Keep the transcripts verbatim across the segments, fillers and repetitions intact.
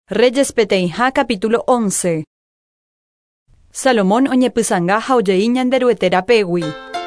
Reyes Peteĩha capítulo once. Salomón oñepysanga ha ojei ñanderuete rapégui.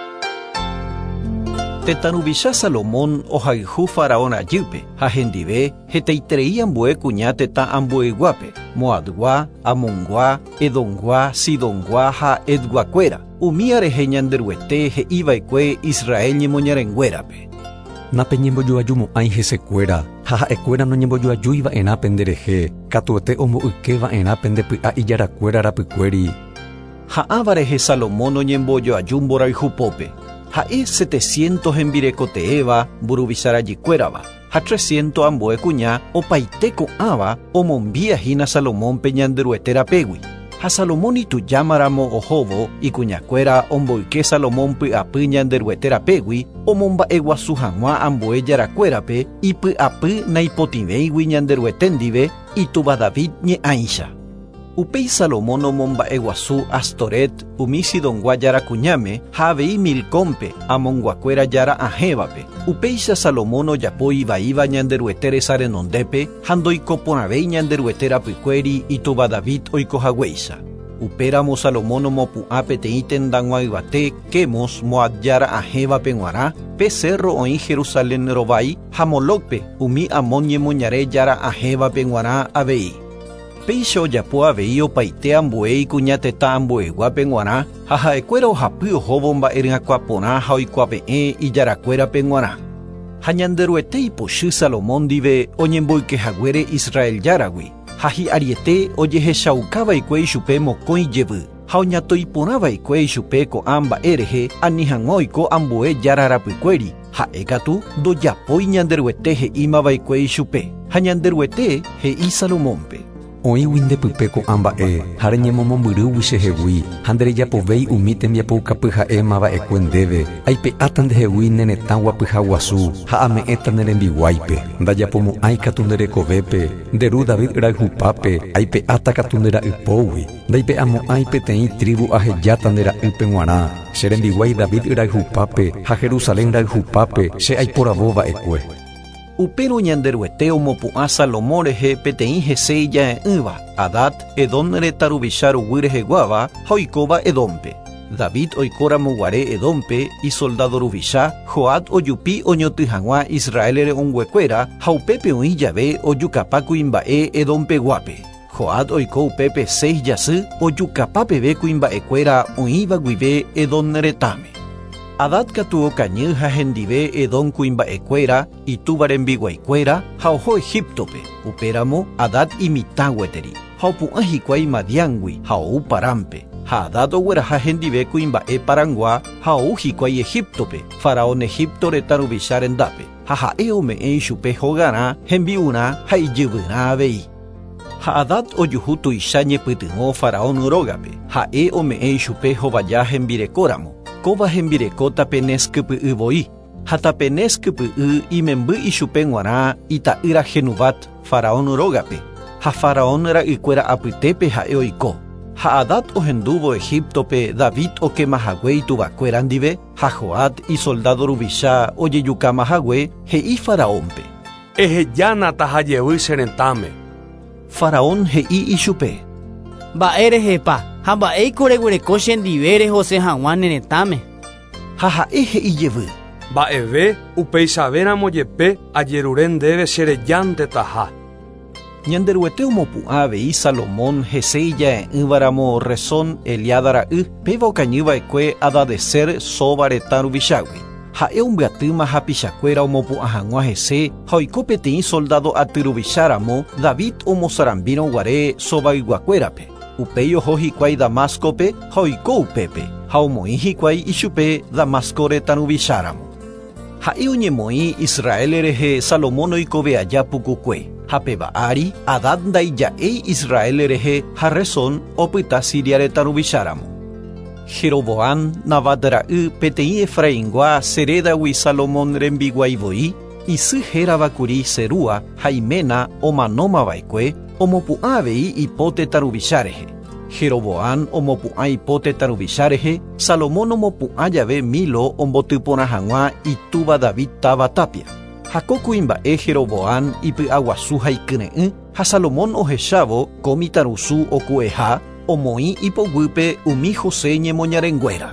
Tetãruvicha Salomón ohayhu Faraón ajýpe ha hendive hetaiterei ambue kuña tetã ambueiguápe, Moabgua, Amongua, Edomgua, Sidongua ha Edguakuéra, umi arehe ñanderuete he'iva'ekue Israel ñemoñarenguérape. Nape ñembojoajumo'ãi hesekuéra ha ha'ekuéra noñembojoajúiva'erã penderehe katuete ombo'ykeva'erã pendepy'a ijarakuéra rapykuéri. Ha'ãva rehe Salomón oñembojoaju mborayhupópe. Ha'e setecientos hembirekote'ẽva mburuvisarajykuérava ha trescientos ambue kuña opaite ko'ãva omombiahína Salomón pe ñanderuete rapégui. Ha Salomón itujámaramo ohóvo ikuñakuéra omboyke Salomón py'apy ñanderuete rapégui omomba'eguasu hag̃ua ambue jarakuérape ipy'apy naipotivéigui ñanderuete ndive itúva David ñe'ãicha. Upéi Salomón omomba'eguasu Astoret umi Sidongua jarakuñáme ha avei Milcómpe amonguakuéra jara ahẽvape. Upéicha Salomón ojapo ivaíva ñanderuete resarenondépe ha ndoikoporãvéi ñanderuete rapykuéri itúva David oikohaguéicha. Upéramo Salomón omopu'ã peteĩ tendag̃ua yvate Quemos Moab jara ahẽvape g̃uarã pe cerro oĩ Jerusalén rovai ha Molocpe umi Amón ñemoñare jara ahẽvape g̃uarã avei. Péicha ojapo avei opaite ambue ikuña tetã ambueguápe g̃uarã ha ha'ekuéra ohapy ohóvo mba'eryakua porã ha oikuaape'ẽ ijarakuérape g̃uarã. Ha ñanderuete ipochy Salomón ndive oñemboykehaguére Israel járagui ha hi'ariete ojehechaukávaikue ichupe mokõi jevy ha oñatoiporãvaikue ichupe ko'ã mba'e rehe ani hag̃ua oiko ambue jára rapykuéri ha'e katu ndojapói ñanderuete he'ímavaikue ichupe. Ha ñanderuete he'i Salomónpe: oĩgui ndepype ko'ã mba'e ha reñemomombyrygui chehegui ha nderejapovéi umi tembiapoukapy ha'émava'ekue ndéve aipe'áta ndehegui ne retã guapyha guasu ha ame'ẽta ne rembiguáipe ndajapomo'ãi katu nderekovépe nderu David rayhupápe aipe'áta katu ndera'ypógui ndaipe'amo'ãi peteĩ tribu ahejáta ndera'ýpe g̃uarã che rembiguái David rayhupápe ha Jerusalén rayhupápe che aiporavóva'ekue. Upérõ ñanderuete omopu'ã Salomón rehe peteĩ hese ijae'ỹva Adad Edom retaruvicha rugui reheguáva ha oikóva Edompe. David oikóramoguare Edompe isoldado ruvicha Joab ojupi oñotỹ hag̃ua Israel re'õnguekuéra ha upépe oĩ jave ojukapa kuimba'e Edompeguápe. Joab oiko upépe seis jasy ojukapa peve kuimba'ekuéra oĩva guive Edom retãme. Adad katu okañy ha hendive Edom kuimba'ekuéra itúva rembiguaikuéra ha oho Egiptope. Upéramo Adad imitãgueteri ha opu'ã hikuái Madiángui ha ou Paranpe. Ha Adad ogueraha hendive kuimba'e Parangua ha ou hikuái Egiptope, Faraón Egipto retaruvicha rendápe ha ha'e ome'ẽ ichupe hogarã hembi'urã ha ijyvyrã avei. Ha Adad ojuhu tuicha ñepytyvõ Faraón rógape ha'e ome'ẽ ichupe hovaja hembirekóramo. Kóva hembireko tapeneskypy'yvoi ha tapeneskypy'y imemby ichupe g̃uarã ita'ýra Genubat Faraón rógape ha Faraón ra'ykuéra apytépe ha'e oiko. Ha Adad ohendúvo Egiptope David okemahague ituvakuéra ndive ha Joab isoldado ruvicha ojejukamahague he'i Faraónpe: ehejána tahajevy che retãme. Faraón he'i ichupe: mba'e rehepa ha mba'éiko reguereko chendive rehose hag̃ua ne retãme. Ha ha'e he'ijevy: mba'eve upéichavéramo jepe ajerure ndéve che rejánte taha. Ñanderuete omopu'ã avei Salomón hese ijae'ỹvaramo Rezón Eliáda ra'y péva okañyva'ekue Adadecer sóva retã ruvichágui. Ha'e ombyatýma hapichakuéra omopu'ã hag̃ua hese ha oiko peteĩ soldado aty ruvicharamo David omosarambírõguare sóvaygua-kuérape. Upéi oho hikuái Damascope ha oiko upépe ha omoĩ hikuái ichupe Damasco retaruvicharamo. Ha'e oñemoĩ Israel rehe Salomón oikove aja pukukue ha peva'ári Adad ndaija'éi Israel rehe ha Rezón opyta Siria retaruvicharamo. Jeroboam Nabat ra'y peteĩ Efraíngua serédagui Salomón rembiguaivoi isy héravakuri Serúa ha iména omanómava'ekue omopu'ã avei ipo tetaruvicha rehe. Jeroboam omopu'ã ipo tetaruvicha rehe, Salomón omopu'ã jave Milo ombotyporã hag̃ua itúva David táva tapia. Ha ko kuimba'e Jeroboam ipy'aguasu ha ikyre'ỹ ha Salomón ohechávo komitarusu okueha omoi ipoguýpe umi José ñemoñarenguéra.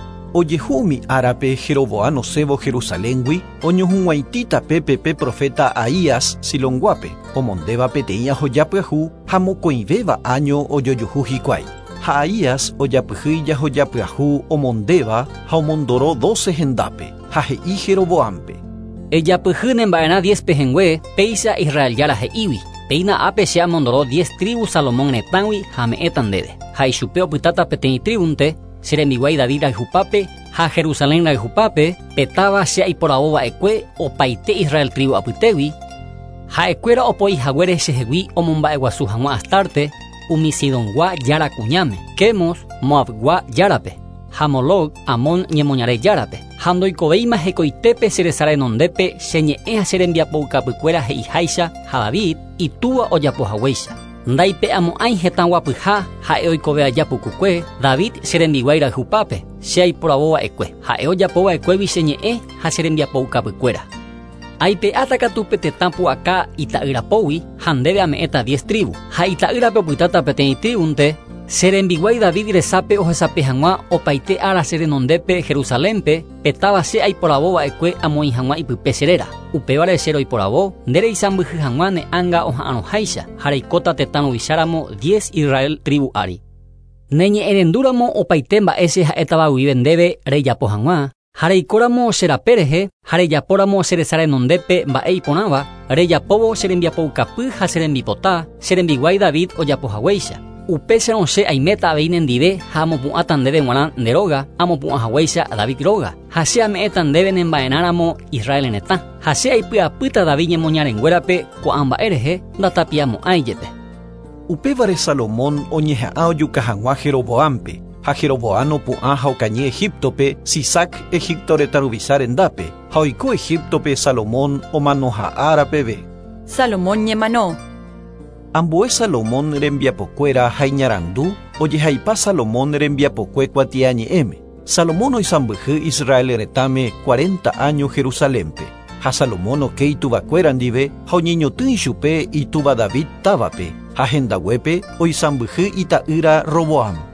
Ojehumi árape Jeroboam osévo Jerusaléngui oñohug̃uaitĩta pépe profeta Ahías Silonguápe omondéva peteĩ ahojapyahu ha mokõivéva año ojojuhu hikuái. Ha Ahías ojapyhýi jahojapyahu omondéva ha omondoro doce hendápe ha he'i Jeroboampe: ejapyhýne mba'erã diez pehengue péicha Israel jára he'ígui. Péina ápe che amondoro diez tribu Salomón retãgui ha me'ẽta ndéve. Ha ichupe opytáta peteĩ tribunte cherembiguái David rayhupápe ha Jerusalén rayhupápe petáva che aiporavova'ekue opaite Israel tribu apytégui. Ha'ekuéra opoihaguére chehegui omomba'eguasu hag̃ua Astarte umi Sidongua jára kuñáme, Quemos Moabgua járape, ha Molog Amon ñemoñare járape. Ha ndoikovéima hekoitépe cheresã renondépe cheñe'ẽ ha cherembiapokapykuéra he'iháicha ha David itúva ojapohaguéicha. Ndaipe'amo'ãi hetã guapyha ha'e oikove ajapukukue David cherembiguái rayhupápe che aiporavova'ekue, ha'e ojapova'ekuégui cheñe'ẽ ha cherembiapokapykuéra. Aipe'áta katu pe tetã pu'aka ita'yrapógui ha ndéve ame'ẽta diez tribu. Ha ita'yrape opytáta peteĩ tribunte cherembiguái David resápe ohesape hag̃ua opaite ára cherenondépe Jerusalénpe petáva che aiporavova'ekue amoĩ hag̃ua ipype cheréra. Upévare che roiporavo ndereisãmbyhy hag̃ua ne anga oha'ãroháicha ha reikóta tetã ruvicharamo diez Israel tribu ári. Neñe'ẽrendúramo opaite mba'e che ha'etavaguyve ndéve rejapo hag̃ua ha reikóramo cherape rehe ha rejapóramo cheresã renondépe mba'e iporãva rejapóvo cherembiapoukapy ha cherembipota cherembiguái David ojapohaguéicha. Upe cherõche aiméta avei nendive ha amopu'ãta ndéve g̃uarã nde róga amopu'ãhaguéicha David róga ha che ame'ẽta ndéve ne mba'erãramo Israel retã ha che aipy'apýta David ñemoñarenguérape ko'ã mba'e rehe ndatapiamo'ãijepe. Upévare Salomón oñeha'ã ojuka hag̃ua Jeroboampe ha Jeroboam opu'ã ha okañy Egiptope Sisac Egipto reta ruvicha rendápe ha oiko Egiptope Salomón omanoha'ára peve. Salomón ñemanó. Ambue Salomón rembiapokuéra ha iñarandu ojehaipa Salomón rembiapokue kuatiañe'ẽme. Salomón oisãmbyhy Israel retãme cuarenta años Jerusalénpe. Ha Salomón oke ituvakuéra ndive ha oñeñotỹ ichupe ituva David távape ha hendaguépe oisãmbyhy ita'ýra Roboam.